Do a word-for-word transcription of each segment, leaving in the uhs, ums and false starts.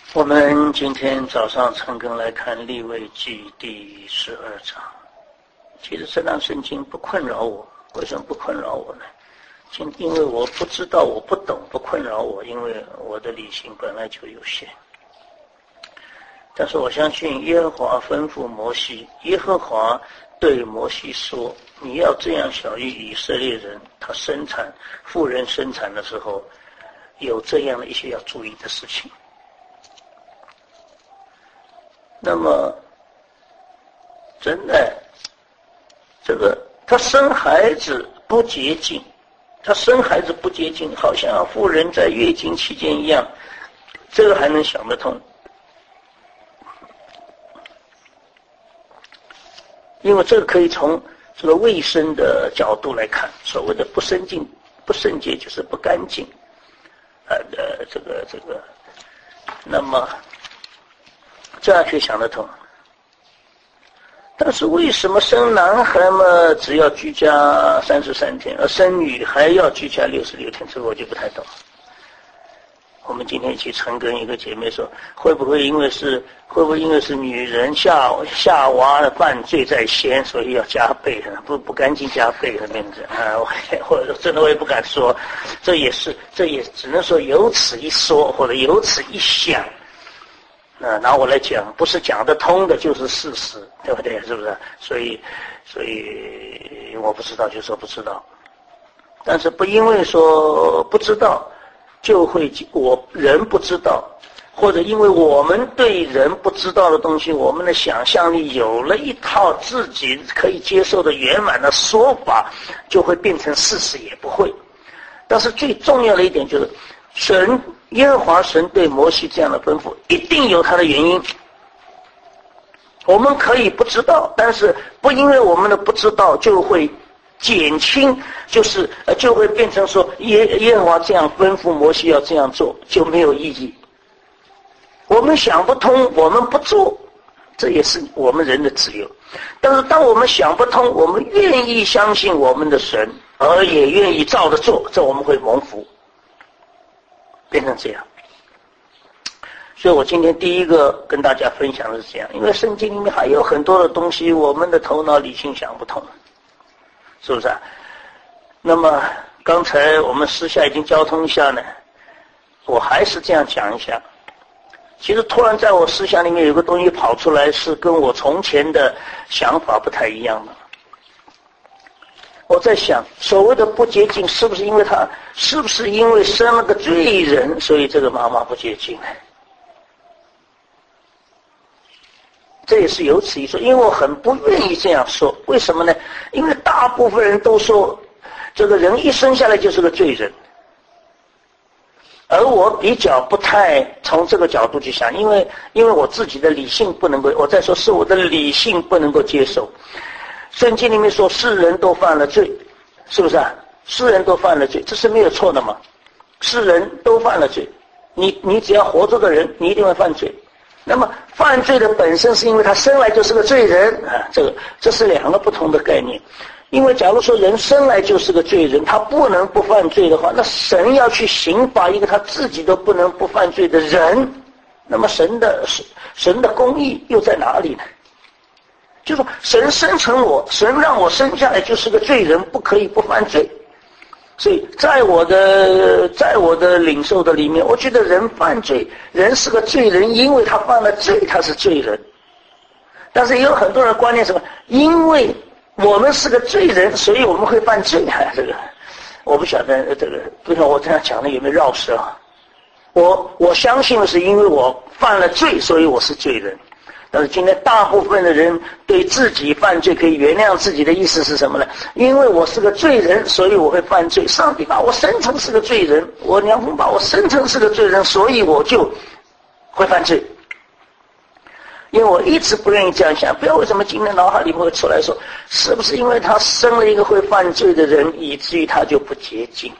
我们今天早上陈根来看利未记第十二章。其实这段圣经不困扰我，为什么不困扰我呢？因为我不知道，我不懂，不困扰我，因为我的理性本来就有限。但是我相信耶和华吩咐摩西，耶和华对摩西说，你要这样晓谕以色列人，他生产妇人生产的时候有这样的一些要注意的事情。那么真的这个他生孩子不洁净，他生孩子不洁净，好像妇人在月经期间一样，这个还能想得通。因为这个可以从这个卫生的角度来看，所谓的不圣净、不圣洁就是不干净，呃呃，这个这个，那么这样可以想得通。但是为什么生男孩嘛只要居家三十三天，而生女孩要居家六十六天？这个我就不太懂。我们今天一起曾跟一个姐妹说，会不会因为是会不会因为是女人下下娃的犯罪在先，所以要加倍的，不不干净加倍的面子啊！我我真的我也不敢说，这也是这也只能说有此一说，或者有此一想。呃，拿我来讲，不是讲得通的就是事实，对不对？是不是？所以，所以我不知道就说不知道，但是不因为说不知道，就会我人不知道，或者因为我们对人不知道的东西，我们的想象力有了一套自己可以接受的圆满的说法，就会变成事实，也不会。但是最重要的一点就是，神耶和华神对摩西这样的吩咐，一定有他的原因。我们可以不知道，但是不因为我们的不知道就会减轻，就是呃就会变成说耶耶和华这样吩咐摩西要这样做，就没有意义。我们想不通，我们不做，这也是我们人的自由。但是当我们想不通，我们愿意相信我们的神，而也愿意照着做，这我们会蒙福。变成这样，所以我今天第一个跟大家分享的是这样，因为圣经里面还有很多的东西，我们的头脑理性想不通，是不是啊？那么刚才我们私下已经交通一下呢，我还是这样讲一下。其实突然在我思想里面有个东西跑出来，是跟我从前的想法不太一样的。我在想，所谓的不洁净，是不是因为他，是不是因为生了个罪人，所以这个妈妈不洁净呢？这也是有此一说，因为我很不愿意这样说。为什么呢？因为大部分人都说，这个人一生下来就是个罪人，而我比较不太从这个角度去想，因为因为我自己的理性不能够，我在说是我的理性不能够接受。圣经里面说世人都犯了罪，是不是啊？世人都犯了罪，这是没有错的嘛。世人都犯了罪，你你只要活着的人，你一定会犯罪。那么犯罪的本身是因为他生来就是个罪人啊，这个这是两个不同的概念。因为假如说人生来就是个罪人，他不能不犯罪的话，那神要去刑罚一个他自己都不能不犯罪的人，那么神的神的公义又在哪里呢？就是说神生成我，神让我生下来就是个罪人，不可以不犯罪。所以在我的在我的领受的里面，我觉得人犯罪，人是个罪人，因为他犯了罪，他是罪人。但是也有很多人观念什么，因为我们是个罪人，所以我们会犯罪啊。这个我不晓得，这个不知道我这样讲的有没有绕舌啊？我我相信的是，因为我犯了罪，所以我是罪人。但是今天大部分的人对自己犯罪可以原谅自己的意思是什么呢？因为我是个罪人，所以我会犯罪。上帝把我生成是个罪人，我娘父把我生成是个罪人，所以我就会犯罪。因为我一直不愿意这样想，不知道为什么今天脑海里面会出来说，是不是因为他生了一个会犯罪的人，以至于他就不洁净？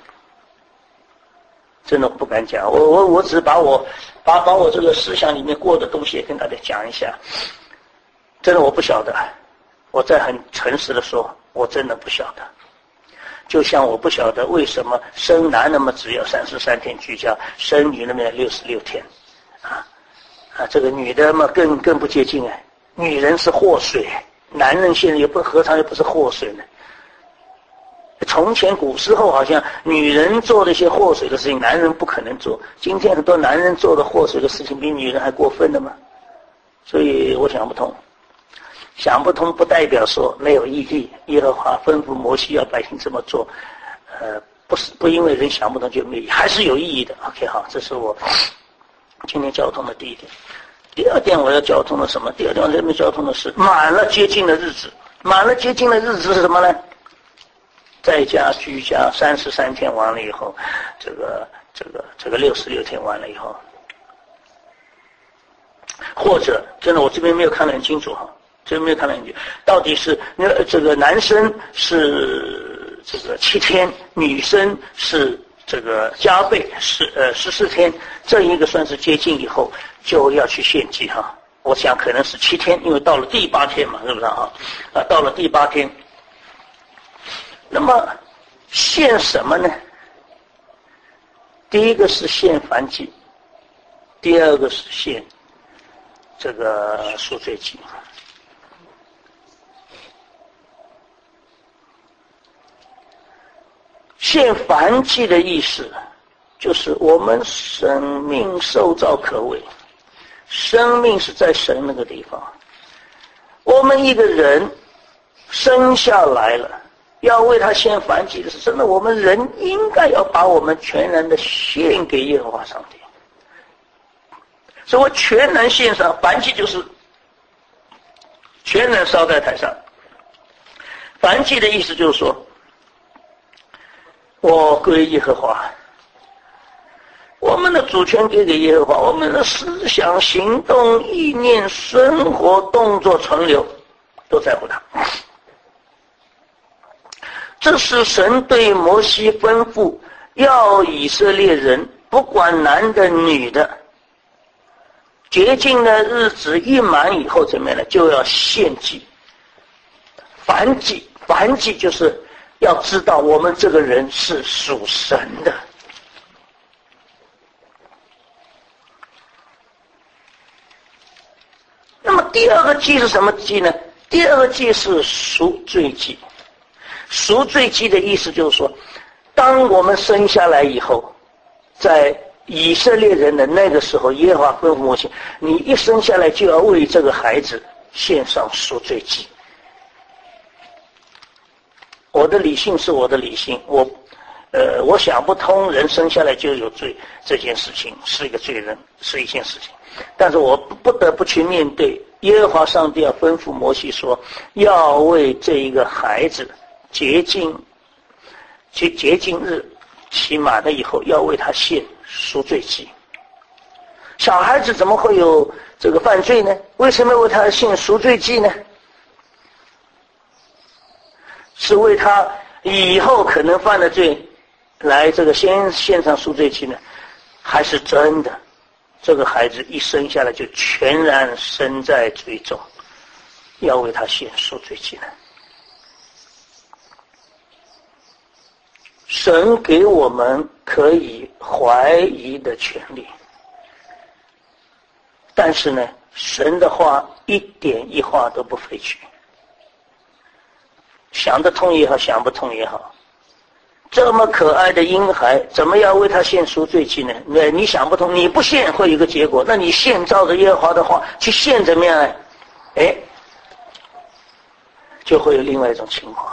真的我不敢讲，我我我只是把我把把我这个思想里面过的东西也跟大家讲一下。真的我不晓得，我再很诚实的说，我真的不晓得。就像我不晓得为什么生男那么只要三十三天居家，生女那么六十六天啊。 啊，这个女的嘛更更不接近哎，女人是祸水，男人现在也不何尝也不是祸水呢？从前古时候好像女人做的一些祸水的事情，男人不可能做。今天很多男人做的祸水的事情比女人还过分的嘛，所以我想不通。想不通不代表说没有意义。耶和华吩咐摩西要百姓这么做，呃，不是不因为人想不通就没有意义，还是有意义的。OK， 好，这是我今天交通的第一点。第二点我要交通的什么？第二点我这边交通的是满了接近的日子。满了接近的日子是什么呢？在家居家三十三天完了以后，这个这个这个六十六天完了以后，或者真的我这边没有看得很清楚哈，这边没有看得很清楚，到底是那这个男生是这个七天，女生是这个加倍是呃十四天，这一个算是接近以后就要去献祭哈。我想可能是七天，因为到了第八天嘛，是不是哈？啊，到了第八天，那么献什么呢？第一个是献燔祭，第二个是献这个赎罪祭。献燔祭的意思就是我们生命受造可畏，生命是在神那个地方，我们一个人生下来了，要为他献燔祭的是真的，我们人应该要把我们全然的献给耶和华上帝。所以我全然献上，燔祭就是全然烧在台上。燔祭的意思就是说，我归耶和华，我们的主权给给耶和华，我们的思想、行动、意念、生活、动作、存留都在乎他。这是神对摩西吩咐，要以色列人不管男的女的，洁净的日子一满以后怎么样呢？就要献祭。燔祭，燔祭就是要知道我们这个人是属神的。那么第二个祭是什么祭呢？第二个祭是赎罪祭。赎罪祭的意思就是说，当我们生下来以后，在以色列人的那个时候，耶和华吩咐摩西，你一生下来就要为这个孩子献上赎罪祭。我的理性是我的理性，我呃，我想不通人生下来就有罪这件事情是一个罪人，是一件事情，但是我不得不去面对。耶和华上帝要吩咐摩西说，要为这一个孩子洁净，洁洁净日期满了以后，要为他献赎罪祭。小孩子怎么会有这个犯罪呢？为什么为他献赎罪祭呢？是为他以后可能犯的罪来这个先献上赎罪祭呢，还是真的这个孩子一生下来就全然身在罪中，要为他献赎罪祭呢？神给我们可以怀疑的权利，但是呢，神的话一点一画都不废去。想得通也好，想不通也好，这么可爱的婴孩，怎么要为他献赎罪祭呢？那你想不通，你不献会有一个结果，那你献照着耶和华的话去献怎么样呢？哎，就会有另外一种情况。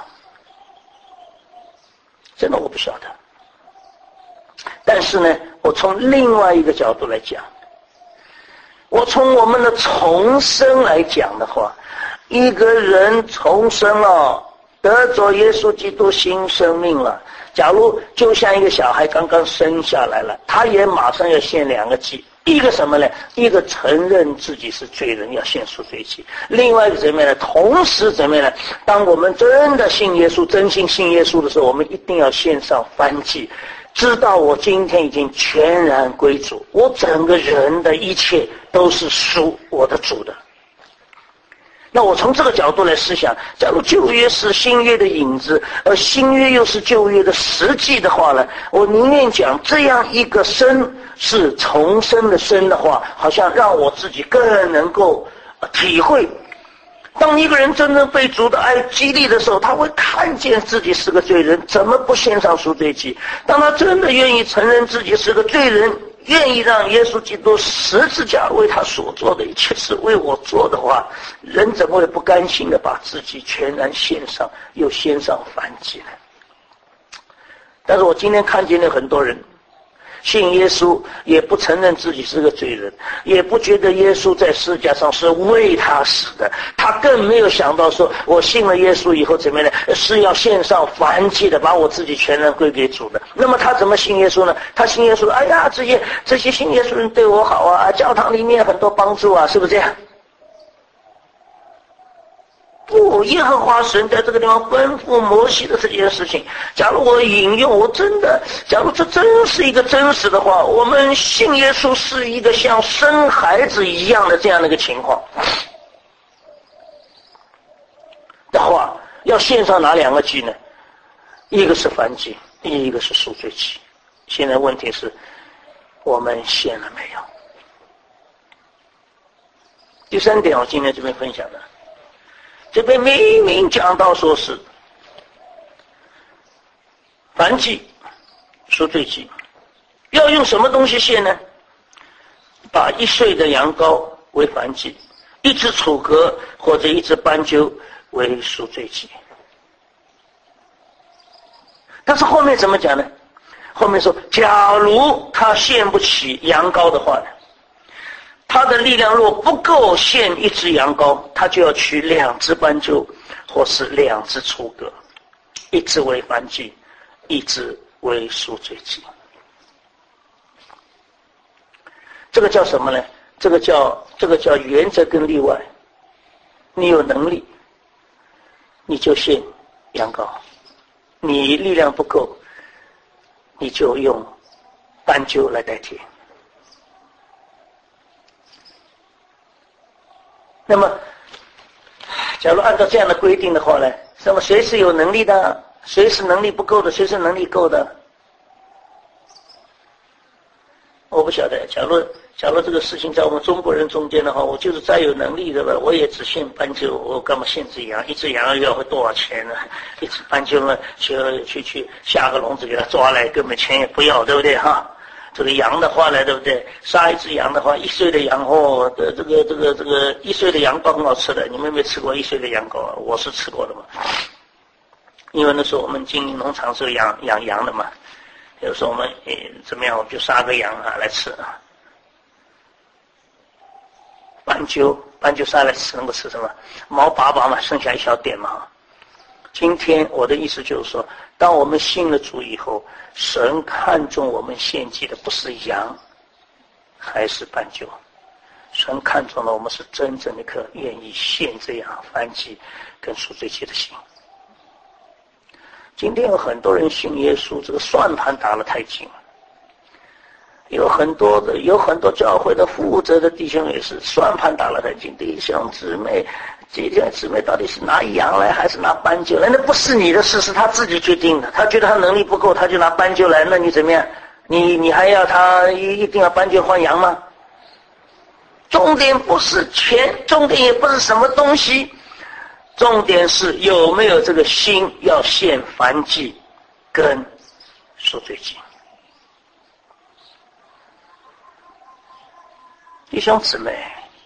真的我不晓得，但是呢，我从另外一个角度来讲，我从我们的重生来讲的话，一个人重生了，得着耶稣基督新生命了，假如就像一个小孩刚刚生下来了，他也马上要献两个祭，一个什么呢？一个承认自己是罪人，要献赎罪祭；另外一个怎么样呢？同时怎么样呢？当我们真的信耶稣，真心信耶稣的时候，我们一定要献上燔祭，知道我今天已经全然归主，我整个人的一切都是属我的主的。 那我从这个角度来思想，假如旧约是新约的影子，而新约又是旧约的实际的话呢，我宁愿讲这样一个生是重生的生的话，好像让我自己更能够体会，当一个人真正被主的爱激励的时候，他会看见自己是个罪人，怎么不献上赎罪祭？当他真的愿意承认自己是个罪人，愿意让耶稣基督十字架为他所做的一切是为我做的话，人怎么会不甘心的把自己全然献上，又献上燔祭呢？但是我今天看见了很多人信耶稣，也不承认自己是个罪人，也不觉得耶稣在十字架上是为他死的，他更没有想到说我信了耶稣以后怎么样呢？是要献上燔祭的，把我自己全然归给主的。那么他怎么信耶稣呢？他信耶稣，哎呀，这些这些信耶稣人对我好啊，教堂里面很多帮助啊，是不是这样？不，耶和华神在这个地方吩咐摩西的这件事情，假如我引用，我真的，假如这真是一个真实的话，我们信耶稣是一个像生孩子一样的这样的一个情况的话，要献上哪两个祭呢？一个是燔祭，一个是赎罪祭。现在问题是我们献了没有？第三点，我今天这边分享的，这边明明讲到说是燔祭、赎罪祭，要用什么东西献呢？把一岁的羊羔为燔祭，一只楚革或者一只斑鸠为赎罪祭。但是后面怎么讲呢？后面说，假如他献不起羊羔的话呢，他的力量若不够献一只羊羔，他就要取两只斑鸠，或是两只雏鸽，一只为燔祭，一只为赎罪祭。这个叫什么呢？这个叫这个叫原则跟例外。你有能力，你就献羊羔；你力量不够，你就用斑鸠来代替。那么假如按照这样的规定的话呢，那么谁是有能力的，谁是能力不够的，谁是能力够的？我不晓得。假如假如这个事情在我们中国人中间的话，我就是再有能力的吧，我也只献斑鸠，我干嘛献只羊？一只羊要会多少钱呢？一只斑鸠呢，去去去下个笼子给它抓来，根本钱也不要，对不对哈？这个羊的话呢，对不对？杀一只羊的话，一岁的羊哦，的这个这个这个一岁的羊羔很好吃的，你们有没有吃过一岁的羊羔啊？我是吃过的嘛，因为那时候我们经营农场是养养羊的嘛，有时候我们诶怎么样，我们就杀个羊啊来吃啊。斑鸠，斑鸠杀来吃能够吃什么？毛拔拔嘛，剩下一小点嘛。今天我的意思就是说，当我们信了主以后，神看重我们献祭的不是羊还是斑鸠，神看重了我们是真正的一颗愿意献这样燔祭跟赎罪祭的心。今天有很多人信耶稣，这个算盘打得太紧了，有很多的有很多教会的负责的弟兄也是算盘打得太紧，弟兄姊妹这些姊妹到底是拿羊来还是拿斑鸠来？那不是你的事，是他自己决定的。他觉得他能力不够，他就拿斑鸠来，那你怎么样？你你还要他一一定要斑鸠换羊吗？重点不是钱，重点也不是什么东西，重点是有没有这个心要献燔祭跟赎罪祭。弟兄姊妹，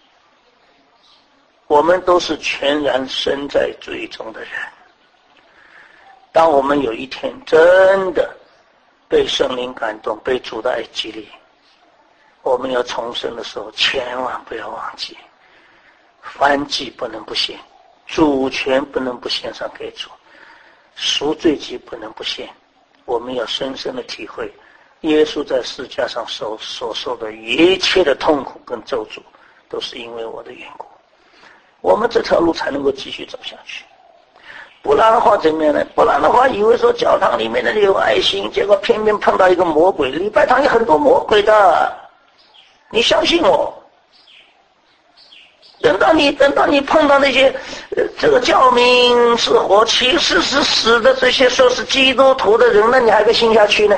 我们都是全然身在罪中的人。当我们有一天真的被圣灵感动，被主的爱激励，我们要重生的时候，千万不要忘记，燔祭不能不献，主权不能不献上给主，赎罪祭不能不献。我们要深深的体会耶稣在十字架上受所受的一切的痛苦跟咒诅，都是因为我的缘故。我们这条路才能够继续走下去，不然的话怎么样呢？不然的话，以为说教堂里面的有爱心，结果偏偏碰到一个魔鬼。礼拜堂有很多魔鬼的，你相信我。 等到你等到你碰到那些呃这个教民是活，其实是死的这些说是基督徒的人，那你还可以信下去呢？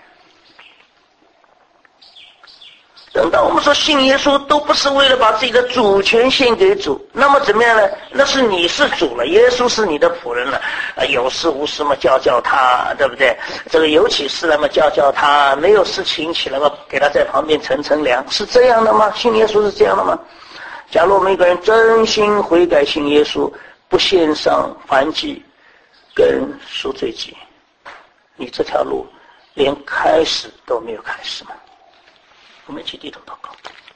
等到我们说信耶稣都不是为了把自己的主权献给主，那么怎么样呢？那是你是主了，耶稣是你的仆人了，啊，有事无事嘛教教他，对不对？这个有起事来嘛教教他，没有事情起来嘛给他在旁边乘乘凉，是这样的吗？信耶稣是这样的吗？假如我们一个人真心悔改信耶稣，不献上燔祭跟赎罪祭，你这条路连开始都没有开始吗？我们一起低头祷告。